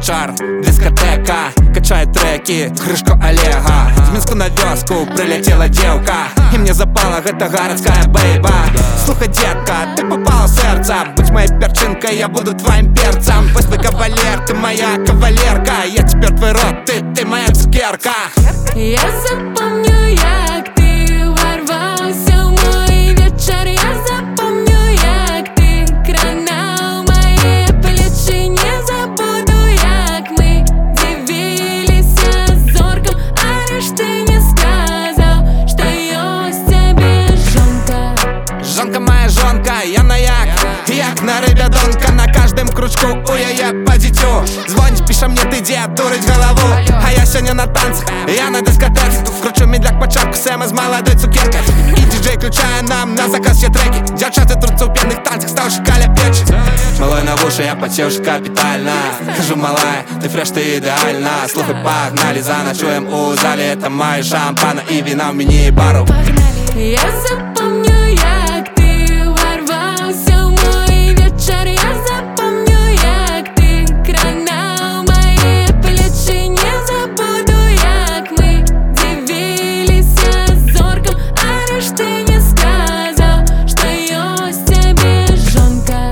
вечер, дискотека качает треки, крышку Олега. В Минску на вёску прилетела девка, и мне запала эта городская бейба. Слухай, детка, ты попала в сердце. Будь моей перчинкой, я буду твоим перцем. Пусть мой кавалер, ты моя кавалерка. Я теперь твой рот, ты моя цукерка. Я запомню, як ти ворвався в мой вечер. Я запомню, як ти кранав мои плечи. Не забуду, як мы дивилися зорком. А лишь ты не сказал, что ёсть тебе жонка. Жонка моя жонка, я на як на рыбядонка. На каждом крючку я по дитю. Звонить, пише мне, ты де, дурить голову. А я сегодня на танцах, я на дискотеке. Вкручу медляк початку, Сэма с молодой цукеркой. И диджей включая нам на заказ все треки. Девчата трутся у пьяных танцах, стал шикаля печь. Малой на уши, я потешу капитально. Хожу, малая, ты фреш, ты идеально. Слухай, погнали, заночуем у зале. Это мои шампана и вина в мини-бару. Я запомню, як ти ворвався в мой вечер. Я запомню, як ти кранав мои плечи. Не забуду, як мы дивилися зорком. А лишь ты не сказал, что ёсть тебе жонка.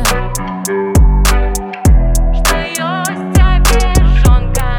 Что ёсть тебе жонка.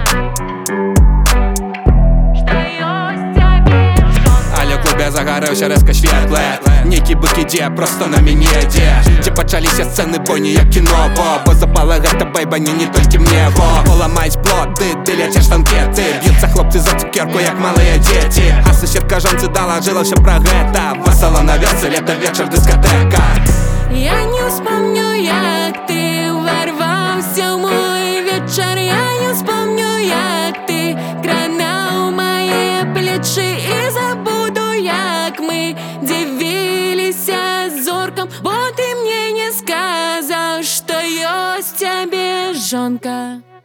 Что ёсть тебе жонка. Але в клубе загоревся резко світле. Нікі бики де, просто на мені де. Ті почалися сцени бойні, як кіно. Бо запала гета бейба, не тільки мне. Поламають плоти, дилячі штанкети. Б'ються хлопці за цукерку, як малі діти. А сусідка жонці доложила все про гета. Весело на веселі, лето вечір, дискотека. Я не вспомню, як ти ворвався в мой вечер. Я не вспомню, як ти кранав мои плечи. И забуду, як мы дивилися зорком. Бо ты мне не сказал, что ёсть тебе жонка.